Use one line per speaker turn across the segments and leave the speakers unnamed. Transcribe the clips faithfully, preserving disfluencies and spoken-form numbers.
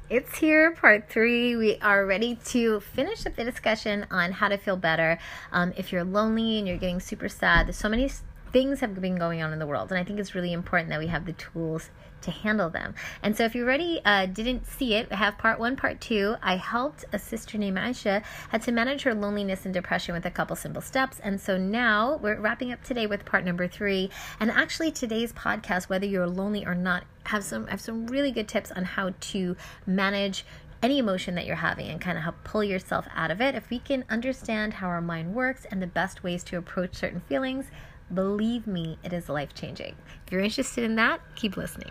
It's here, part three. We are ready to finish up the discussion on how to feel better. Um, if you're lonely and you're getting super sad, there's so many things have been going on in the world, and I think it's really important that we have the tools to handle them. And so if you already uh, didn't see it, I have part one, part two. I helped a sister named Aisha had to manage her loneliness and depression with a couple simple steps. And so now we're wrapping up today with part number three. And actually today's podcast, whether you're lonely or not, have some have some really good tips on how to manage any emotion that you're having and kind of help pull yourself out of it. If we can understand how our mind works and the best ways to approach certain feelings, believe me, it is life-changing. If you're interested in that, keep listening.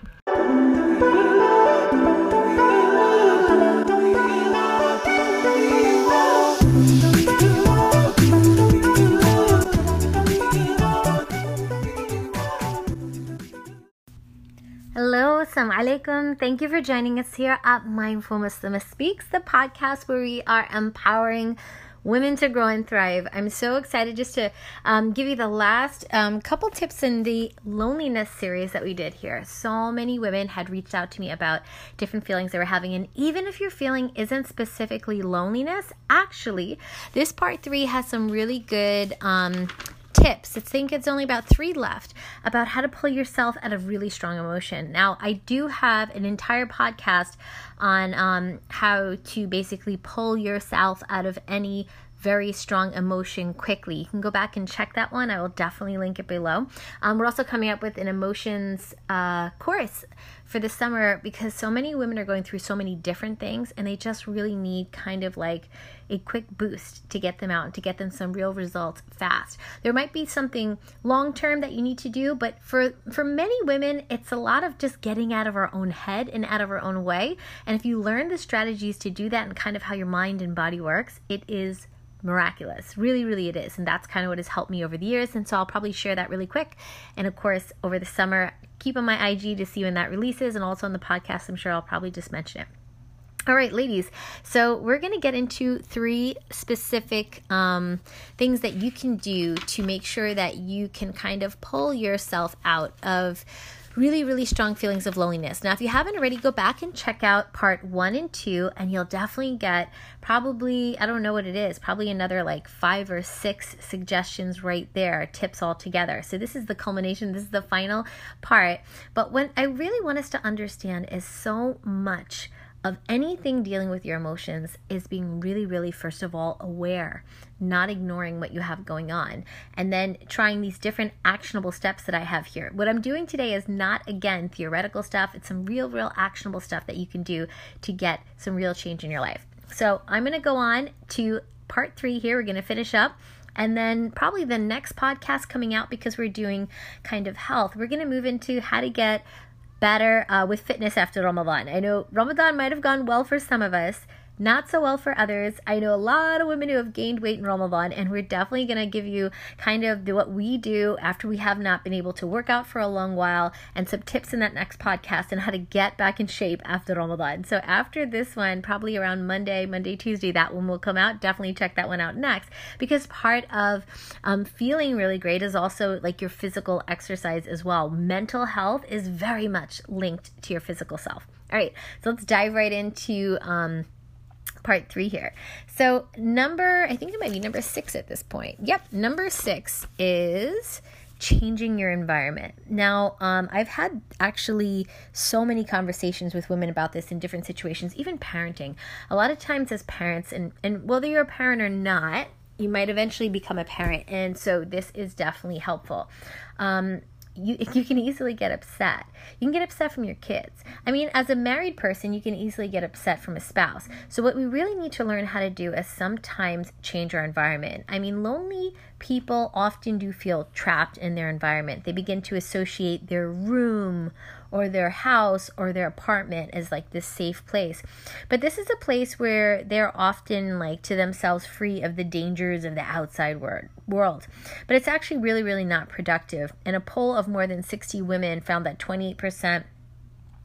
Hello, assalamu alaikum. Thank you for joining us here at Mindful Muslimah Speaks, the podcast where we are empowering women to grow and thrive. I'm so excited just to um, give you the last um, couple tips in the loneliness series that we did here. So many women had reached out to me about different feelings they were having. And even if your feeling isn't specifically loneliness, actually, this part three has some really good um, tips. I think it's only about three left about how to pull yourself out of really strong emotion. Now, I do have an entire podcast on um, how to basically pull yourself out of any very strong emotion quickly. You can go back and check that one. I will definitely link it below. Um, we're also coming up with an emotions uh, course for the summer because so many women are going through so many different things and they just really need kind of like a quick boost to get them out and to get them some real results fast. There might be something long-term that you need to do, but for, for many women, it's a lot of just getting out of our own head and out of our own way. And if you learn the strategies to do that and kind of how your mind and body works, it is miraculous. Really, really it is. And that's kind of what has helped me over the years. And so I'll probably share that really quick. And of course, over the summer, keep on my I G to see when that releases. And also on the podcast, I'm sure I'll probably just mention it. All right, ladies. So we're going to get into three specific um, things that you can do to make sure that you can kind of pull yourself out of really, really strong feelings of loneliness. Now, if you haven't already, go back and check out part one and two, and you'll definitely get probably, I don't know what it is, probably another like five or six suggestions right there, tips all together. So this is the culmination. This is the final part. But what I really want us to understand is so much of anything dealing with your emotions is being really, really, first of all, aware, not ignoring what you have going on, and then trying these different actionable steps that I have here. What I'm doing today is not, again, theoretical stuff. It's some real, real actionable stuff that you can do to get some real change in your life. So I'm going to go on to part three here. We're going to finish up. And then probably the next podcast coming out, because we're doing kind of health, we're going to move into how to get better uh, with fitness after Ramadan. I know Ramadan might have gone well for some of us, not so well for others. I know a lot of women who have gained weight in Ramadan, and we're definitely going to give you kind of the, what we do after we have not been able to work out for a long while, and some tips in that next podcast on how to get back in shape after Ramadan. So after this one, probably around Monday, Monday, Tuesday, that one will come out. Definitely check that one out next, because part of um, feeling really great is also like your physical exercise as well. Mental health is very much linked to your physical self. All right, so let's dive right into um, part three here. So number, I think it might be number six at this point. Yep, number six is changing your environment. Now, um, I've had actually so many conversations with women about this in different situations, even parenting. A lot of times as parents, and, and whether you're a parent or not, you might eventually become a parent. And so this is definitely helpful. Um, You you can easily get upset. You can get upset from your kids. I mean, as a married person, you can easily get upset from a spouse. So what we really need to learn how to do is sometimes change our environment. I mean, lonely people often do feel trapped in their environment. They begin to associate their room or their house or their apartment as like this safe place. But this is a place where they're often like to themselves free of the dangers of the outside wor- world. But it's actually really, really not productive. And a poll of more than sixty women found that twenty-eight percent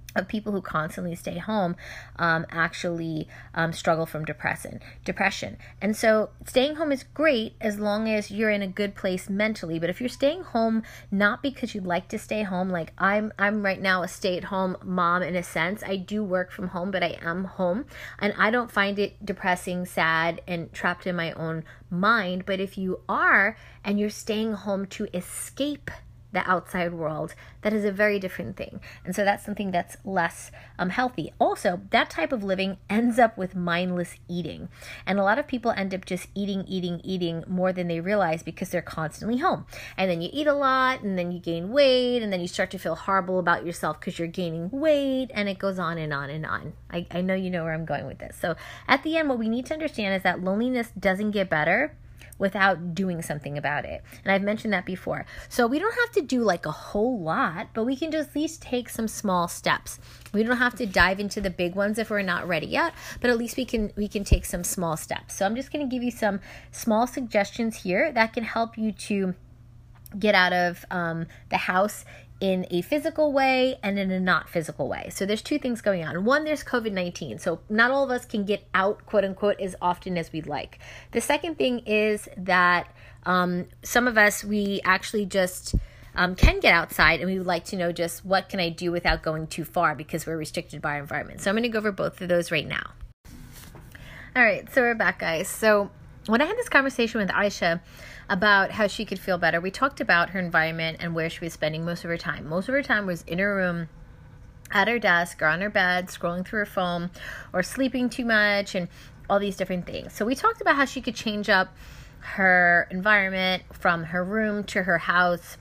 of people who constantly stay home um, actually um, struggle from depression. Depression. And so staying home is great as long as you're in a good place mentally. But if you're staying home not because you'd like to stay home, like I'm I'm right now a stay-at-home mom in a sense. I do work from home, but I am home. And I don't find it depressing, sad, and trapped in my own mind. But if you are and you're staying home to escape the outside world, that is a very different thing. And so that's something that's less um, healthy. Also, that type of living ends up with mindless eating. And a lot of people end up just eating, eating, eating more than they realize because they're constantly home. And then you eat a lot, and then you gain weight, and then you start to feel horrible about yourself because you're gaining weight, and it goes on and on and on. I, I know you know where I'm going with this. So at the end, what we need to understand is that loneliness doesn't get better without doing something about it. And I've mentioned that before. So we don't have to do like a whole lot, but we can just at least take some small steps. We don't have to dive into the big ones if we're not ready yet, but at least we can we can take some small steps. So I'm just going to give you some small suggestions here that can help you to get out of um, the house in a physical way and in a not physical way. So there's two things going on. One, there's covid nineteen. So not all of us can get out, quote unquote, as often as we'd like. The second thing is that um, some of us, we actually just um, can get outside, and we would like to know just what can I do without going too far because we're restricted by our environment. So I'm going to go over both of those right now. All right, so we're back, guys. So when I had this conversation with Aisha about how she could feel better, we talked about her environment and where she was spending most of her time. Most of her time was in her room, at her desk, or on her bed, scrolling through her phone, or sleeping too much, and all these different things. So we talked about how she could change up her environment from her room to her house,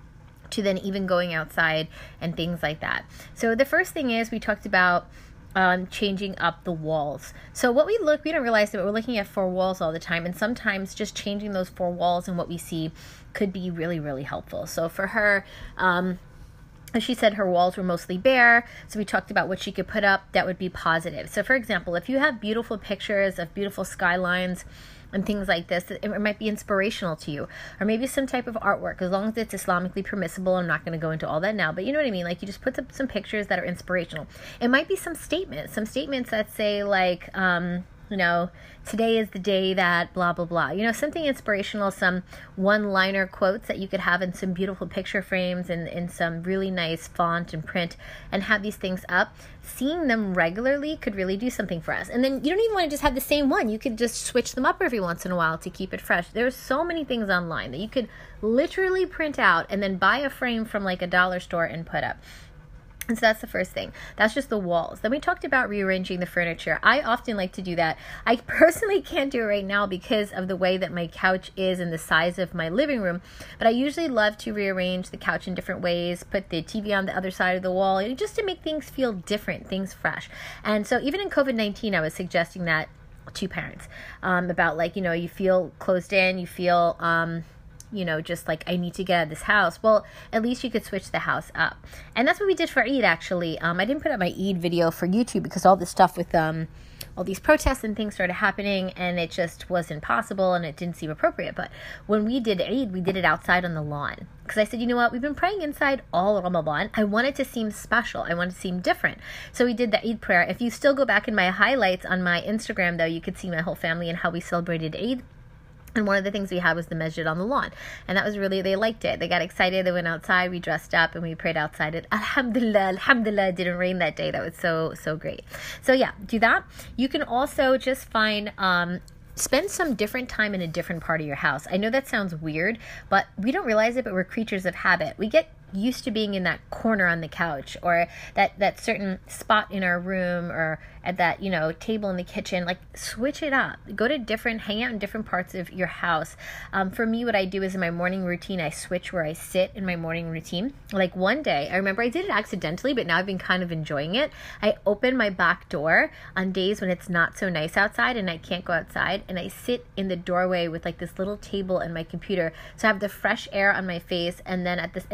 to then even going outside and things like that. So the first thing is we talked about Um, changing up the walls. So what we look, we don't realize that we're looking at four walls all the time, and sometimes just changing those four walls and what we see could be really, really helpful. So for her, um, as she said, her walls were mostly bare, so we talked about what she could put up that would be positive. So for example, if you have beautiful pictures of beautiful skylines and things like this, it might be inspirational to you. Or maybe some type of artwork, as long as it's Islamically permissible. I'm not going to go into all that now, but you know what I mean? Like, you just put up some pictures that are inspirational. It might be some statements, some statements that say like, um, you know, today is the day that blah, blah, blah. You know, something inspirational, some one-liner quotes that you could have in some beautiful picture frames and in some really nice font and print, and have these things up. Seeing them regularly could really do something for us. And then you don't even want to just have the same one. You could just switch them up every once in a while to keep it fresh. There's so many things online that you could literally print out and then buy a frame from like a dollar store and put up. And so that's the first thing. That's just the walls. Then we talked about rearranging the furniture. I often like to do that. I personally can't do it right now because of the way that my couch is and the size of my living room. But I usually love to rearrange the couch in different ways, put the T V on the other side of the wall, just to make things feel different, things fresh. And so even in covid nineteen, I was suggesting that to parents um, about like, you know, you feel closed in, you feel... Um, you know, just like, I need to get out of this house. Well, at least you could switch the house up. And that's what we did for Eid, actually. Um, I didn't put up my Eid video for YouTube because all this stuff with um, all these protests and things started happening, and it just wasn't possible, and it didn't seem appropriate. But when we did Eid, we did it outside on the lawn. Because I said, you know what, we've been praying inside all Ramadan. I want it to seem special. I want it to seem different. So we did the Eid prayer. If you still go back in my highlights on my Instagram, though, you could see my whole family and how we celebrated Eid. And one of the things we had was the masjid on the lawn. And that was really, they liked it. They got excited. They went outside. We dressed up and we prayed outside. And alhamdulillah, alhamdulillah, it didn't rain that day. That was so, so great. So yeah, do that. You can also just find, um, spend some different time in a different part of your house. I know that sounds weird, but we don't realize it, but we're creatures of habit. We get used to being in that corner on the couch, or that, that certain spot in our room, or at that, you know, table in the kitchen. Like, switch it up. Go to different, hang out in different parts of your house. Um, for me, what I do is in my morning routine, I switch where I sit in my morning routine. Like one day, I remember I did it accidentally, but now I've been kind of enjoying it. I open my back door on days when it's not so nice outside and I can't go outside, and I sit in the doorway with like this little table and my computer. So I have the fresh air on my face, and then at this, in the, in like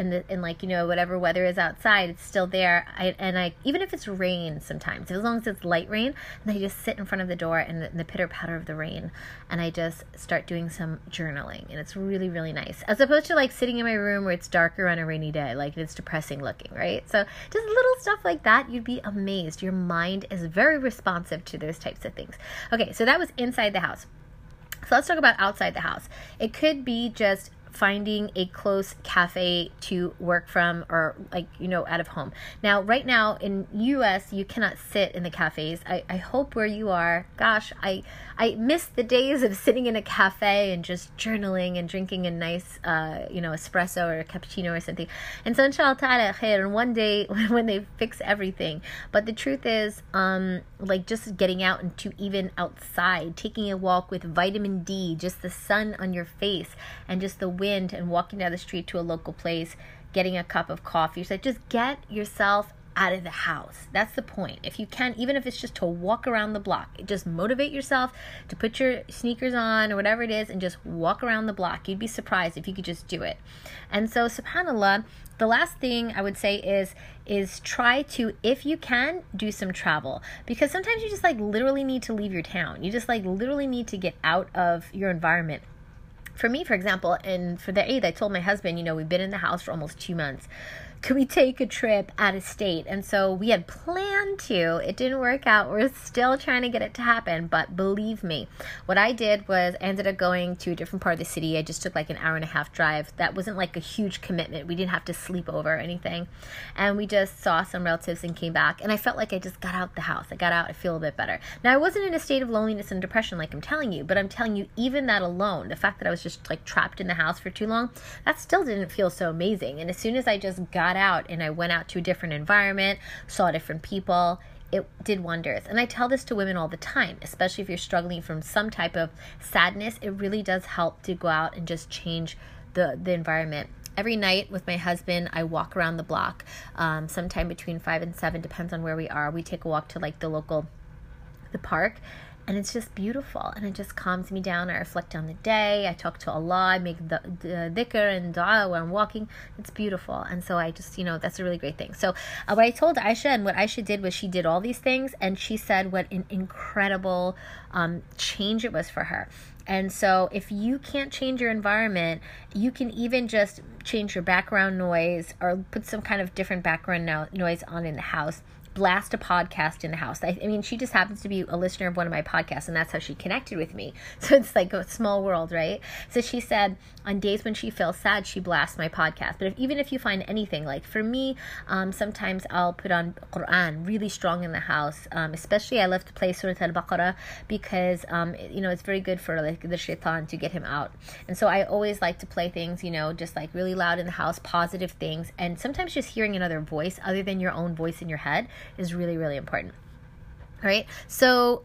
like, you know, whatever weather is outside, it's still there. I, and I, even if it's rain sometimes, as long as it's light rain, and I just sit in front of the door in the, in the pitter patter of the rain, and I just start doing some journaling, and it's really, really nice. As opposed to like sitting in my room where it's darker on a rainy day, like it's depressing looking, right? So just little stuff like that, you'd be amazed. Your mind is very responsive to those types of things. Okay, so that was inside the house. So let's talk about outside the house. It could be just finding a close cafe to work from, or like, you know, out of home. Now, right now in U S, you cannot sit in the cafes. I, I hope where you are, gosh, I I miss the days of sitting in a cafe and just journaling and drinking a nice, uh, you know, espresso or a cappuccino or something. And so inshallah ta'ala khair, one day when they fix everything. But the truth is, um, like just getting out into even outside, taking a walk with vitamin D, just the sun on your face and just the wind, and walking down the street to a local place, getting a cup of coffee. So just get yourself out of the house. That's the point. If you can, even if it's just to walk around the block, just motivate yourself to put your sneakers on or whatever it is and just walk around the block. You'd be surprised if you could just do it. And so subhanAllah, the last thing I would say is is try to, if you can, do some travel, because sometimes you just like literally need to leave your town. You just like literally need to get out of your environment. For me, for example, and for the Eid, I told my husband, you know, we've been in the house for almost two months. Could we take a trip out of state? And so we had planned to. It didn't work out. We're still trying to get it to happen. But believe me, what I did was I ended up going to a different part of the city. I just took like an hour and a half drive. That wasn't like a huge commitment. We didn't have to sleep over or anything. And we just saw some relatives and came back. And I felt like I just got out the house. I got out. I feel a bit better. Now, I wasn't in a state of loneliness and depression like I'm telling you. But I'm telling you, even that alone, the fact that I was just like trapped in the house for too long, that still didn't feel so amazing. And as soon as I just got out and I went out to a different environment, saw different people, it did wonders. And I tell this to women all the time, especially if you're struggling from some type of sadness. It really does help to go out and just change the, the environment. Every night with my husband, I walk around the block, um, sometime between five and seven, depends on where we are. We take a walk to like the local, the park. And it's just beautiful, and it just calms me down. I reflect on the day. I talk to Allah. I make the, the dhikr and dua when I'm walking. It's beautiful. And so I just, you know, that's a really great thing. So uh, what I told Aisha, and what Aisha did was she did all these things, and she said what an incredible um, change it was for her. And so if you can't change your environment, you can even just change your background noise or put some kind of different background no- noise on in the house. Blast a podcast in the house. I, I mean, she just happens to be a listener of one of my podcasts, and that's how she connected with me. So it's like a small world, right? So she said on days when she feels sad, she blasts my podcast. But if, even if you find anything, like for me, um, sometimes I'll put on Quran really strong in the house. Um, especially I love to play Surah Al-Baqarah because, um, you know, it's very good for like the shaitan to get him out. And so I always like to play things, you know, just like really loud in the house, positive things. And sometimes just hearing another voice other than your own voice in your head is really, really important. All right. So,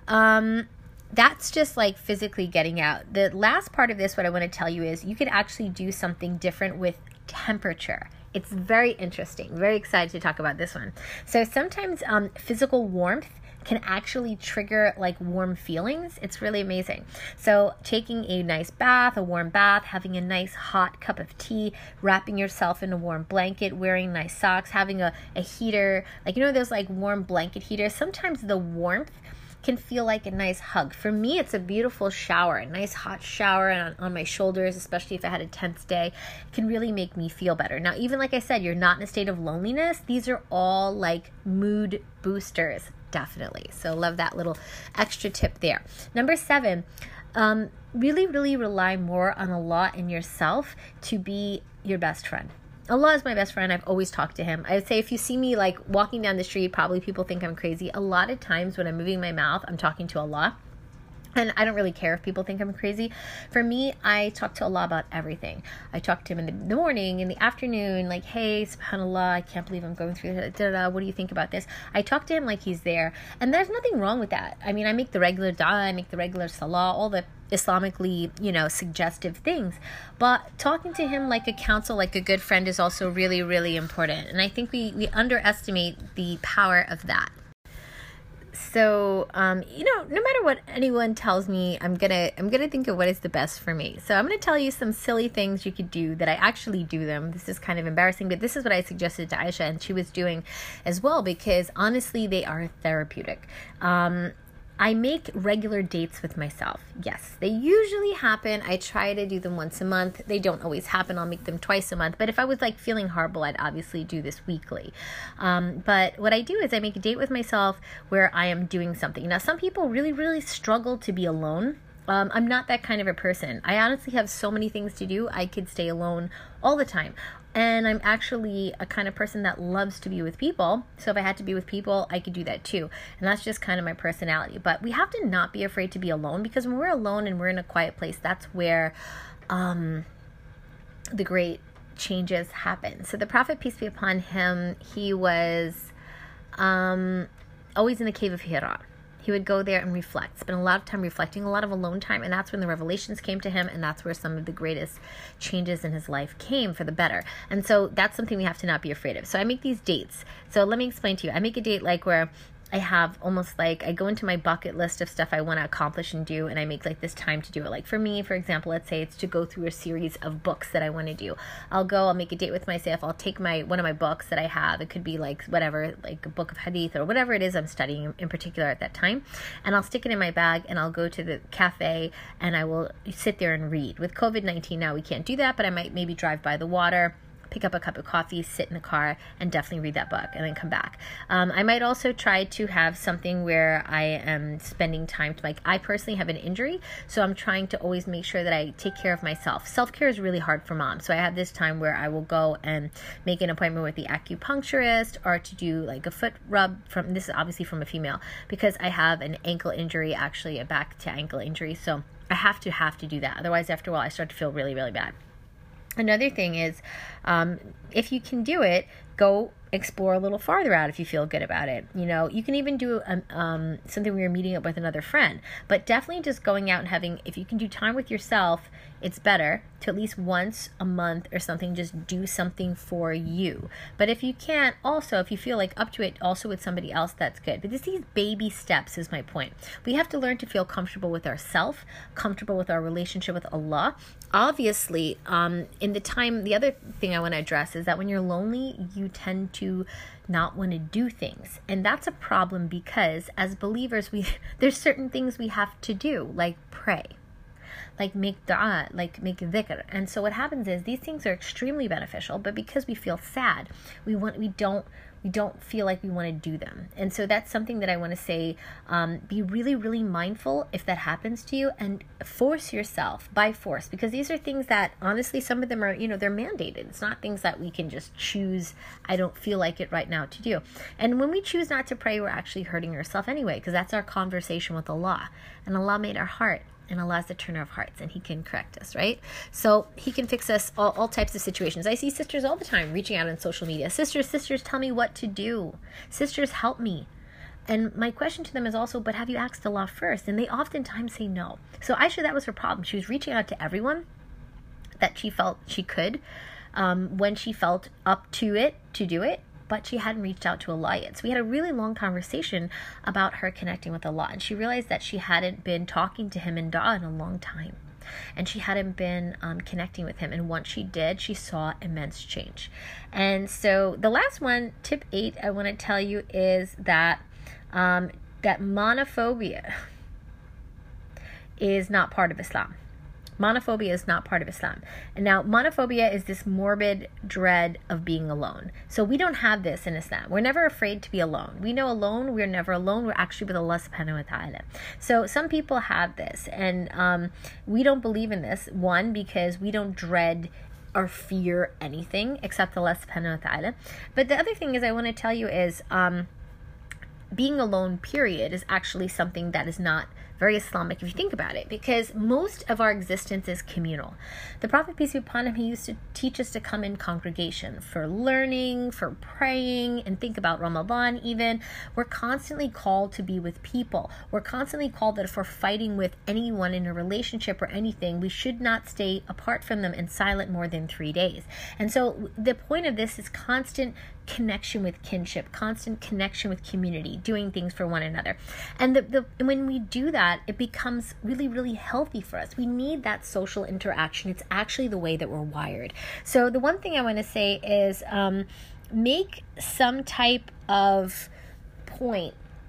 um, that's just like physically getting out. The last part of this, what I want to tell you is you could actually do something different with temperature. It's very interesting. Very excited to talk about this one. So sometimes, um, physical warmth can actually trigger like warm feelings. It's really amazing. So taking a nice bath, a warm bath, having a nice hot cup of tea, wrapping yourself in a warm blanket, wearing nice socks, having a, a heater, like, you know, those like warm blanket heaters. Sometimes the warmth can feel like a nice hug. For me, it's a beautiful shower, a nice hot shower on, on my shoulders, especially if I had a tense day. It can really make me feel better. Now, even like I said, you're not in a state of loneliness. These are all like mood boosters. Definitely. So love that little extra tip there. Number seven, um, really, really rely more on Allah and yourself to be your best friend. Allah is my best friend. I've always talked to him. I would say if you see me like walking down the street, probably people think I'm crazy. A lot of times when I'm moving my mouth, I'm talking to Allah. And I don't really care if people think I'm crazy. For me, I talk to Allah about everything. I talk to him in the, the morning, in the afternoon, like, hey, subhanAllah, I can't believe I'm going through this. What do you think about this? I talk to him like he's there. And there's nothing wrong with that. I mean, I make the regular dua, I make the regular salah, all the Islamically, you know, suggestive things. But talking to him like a counsel, like a good friend is also really, really important. And I think we, we underestimate the power of that. so, um, you know, no matter what anyone tells me, I'm gonna, I'm gonna think of what is the best for me. So I'm gonna tell you some silly things you could do that I actually do them. This is kind of embarrassing, but this is what I suggested to Aisha, and she was doing as well, because honestly, they are therapeutic. Um, I make regular dates with myself. Yes, they usually happen. I try to do them once a month. They don't always happen. I'll make them twice a month. But if I was like feeling horrible, I'd obviously do this weekly. Um, but what I do is I make a date with myself where I am doing something. Now, some people really, really struggle to be alone. Um, I'm not that kind of a person. I honestly have so many things to do. I could stay alone all the time. And I'm actually a kind of person that loves to be with people. So if I had to be with people, I could do that too. And that's just kind of my personality. But we have to not be afraid to be alone, because when we're alone and we're in a quiet place, that's where um, the great changes happen. So the Prophet, peace be upon him, he was um, always in the cave of Hira. He would go there and reflect, spend a lot of time reflecting, a lot of alone time, and that's when the revelations came to him, and that's where some of the greatest changes in his life came for the better. And so that's something we have to not be afraid of. So I make these dates. So let me explain to you. I make a date like where I have almost like, I go into my bucket list of stuff I want to accomplish and do, and I make like this time to do it. Like for me, for example, let's say it's to go through a series of books that I want to do. I'll go, I'll make a date with myself. I'll take my, one of my books that I have. It could be like whatever, like a book of hadith or whatever it is I'm studying in particular at that time. And I'll stick it in my bag, and I'll go to the cafe, and I will sit there and read. With covid nineteen now, we can't do that, but I might maybe drive by the water, pick up a cup of coffee, sit in the car, and definitely read that book, and then come back. Um, I might also try to have something where I am spending time to, like, I personally have an injury, so I'm trying to always make sure that I take care of myself. Self-care is really hard for mom, so I have this time where I will go and make an appointment with the acupuncturist, or to do like a foot rub from, this is obviously from a female, because I have an ankle injury, actually a back to ankle injury, so I have to have to do that. Otherwise, after a while, I start to feel really, really bad. Another thing is, um, if you can do it, go explore a little farther out if you feel good about it. You know, you can even do um, um, something where you're meeting up with another friend. But definitely just going out and having, if you can do time with yourself, it's better to at least once a month or something, just do something for you. But if you can't, also, if you feel like up to it, also with somebody else, that's good. But it's these baby steps is my point. We have to learn to feel comfortable with ourselves, comfortable with our relationship with Allah. Obviously, um, in the time, the other thing I want to address is that when you're lonely, you tend to not want to do things. And that's a problem, because as believers, we there's certain things we have to do, like pray, like make dua, like make dhikr. And so what happens is these things are extremely beneficial, but because we feel sad, we want we don't we don't feel like we want to do them. And so that's something that I want to say, um, be really, really mindful if that happens to you, and force yourself by force, because these are things that honestly, some of them are, you know, they're mandated. It's not things that we can just choose, I don't feel like it right now to do. And when we choose not to pray, we're actually hurting ourselves anyway, because that's our conversation with Allah. And Allah made our heart. And Allah is the turner of hearts, and He can correct us, right? So He can fix us all, all types of situations. I see sisters all the time reaching out on social media. Sisters, sisters, tell me what to do. Sisters, help me. And my question to them is also, but have you asked Allah first? And they oftentimes say no. So Aisha, that was her problem. She was reaching out to everyone that she felt she could, um, when she felt up to it, to do it. But she hadn't reached out to Allah yet. So we had a really long conversation about her connecting with Allah. And she realized that she hadn't been talking to Him in dua in a long time. And she hadn't been um, connecting with Him. And once she did, she saw immense change. And so the last one, tip eight, I want to tell you is that um, that monophobia is not part of Islam. Monophobia is not part of Islam. And now, monophobia is this morbid dread of being alone. So we don't have this in Islam. We're never afraid to be alone. We know alone, we're never alone. We're actually with Allah subhanahu wa ta'ala. So some people have this, and um, we don't believe in this. One, because we don't dread or fear anything except Allah subhanahu wa ta'ala. But the other thing is I want to tell you is um, being alone, period, is actually something that is not very Islamic if you think about it, because most of our existence is communal. The Prophet, peace be upon him, he used to teach us to come in congregation for learning, for praying, and think about Ramadan even. We're constantly called to be with people. We're constantly called that if we're fighting with anyone in a relationship or anything, we should not stay apart from them and silent more than three days. And so the point of this is constant connection with kinship, constant connection with community, doing things for one another. And the, the and when we do that, it becomes really, really healthy for us. We need that social interaction. It's actually the way that we're wired. So the one thing I want to say is um, make some type of point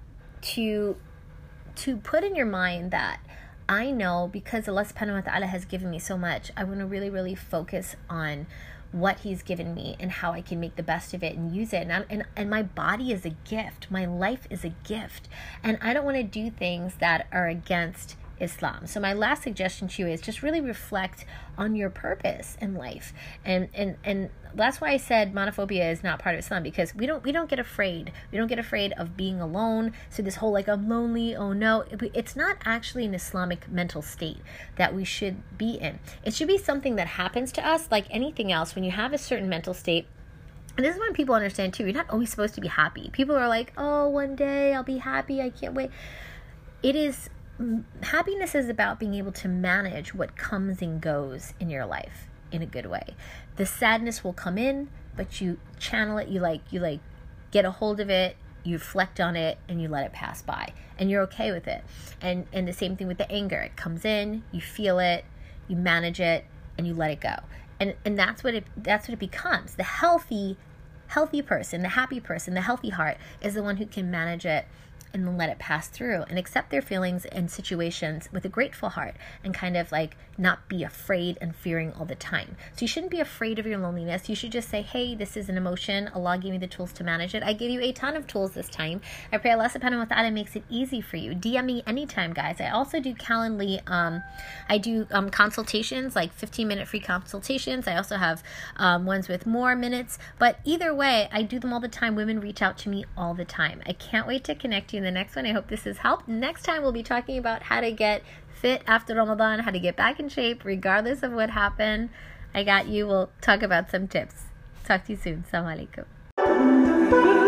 to to put in your mind that I know, because Allah subhanahu wa ta'ala has given me so much, I want to really, really focus on what he's given me and how I can make the best of it and use it. And, I, and and my body is a gift. My life is a gift. And I don't want to do things that are against Islam. So my last suggestion to you is just really reflect on your purpose in life. And and and that's why I said monophobia is not part of Islam, because we don't we don't get afraid. We don't get afraid of being alone. So this whole like, I'm lonely, oh no, it's not actually an Islamic mental state that we should be in. It should be something that happens to us like anything else. When you have a certain mental state, and this is when people understand too, you're not always supposed to be happy. People are like, oh, one day I'll be happy, I can't wait. It is Happiness is about being able to manage what comes and goes in your life in a good way. The sadness will come in, but you channel it, you like you like get a hold of it, you reflect on it, and you let it pass by, and you're okay with it. And and the same thing with the anger. It comes in, you feel it, you manage it, and you let it go. And and that's what it that's what it becomes. The healthy healthy person, the happy person, the healthy heart is the one who can manage it and then let it pass through and accept their feelings and situations with a grateful heart, and kind of like not be afraid and fearing all the time. So you shouldn't be afraid of your loneliness. You should just say, hey, this is an emotion. Allah gave me the tools to manage it. I gave you a ton of tools this time. I pray Allah subhanahu wa ta'ala makes it easy for you. D M me anytime, guys. I also do Calendly. Um, I do um, consultations, like fifteen minute free consultations. I also have um, ones with more minutes. But either way, I do them all the time. Women reach out to me all the time. I can't wait to connect you in the next one. I hope this has helped. Next time we'll be talking about how to get fit after Ramadan, how to get back in shape regardless of what happened. I got you. We'll talk about some tips. Talk to you soon. Assalamu alaikum.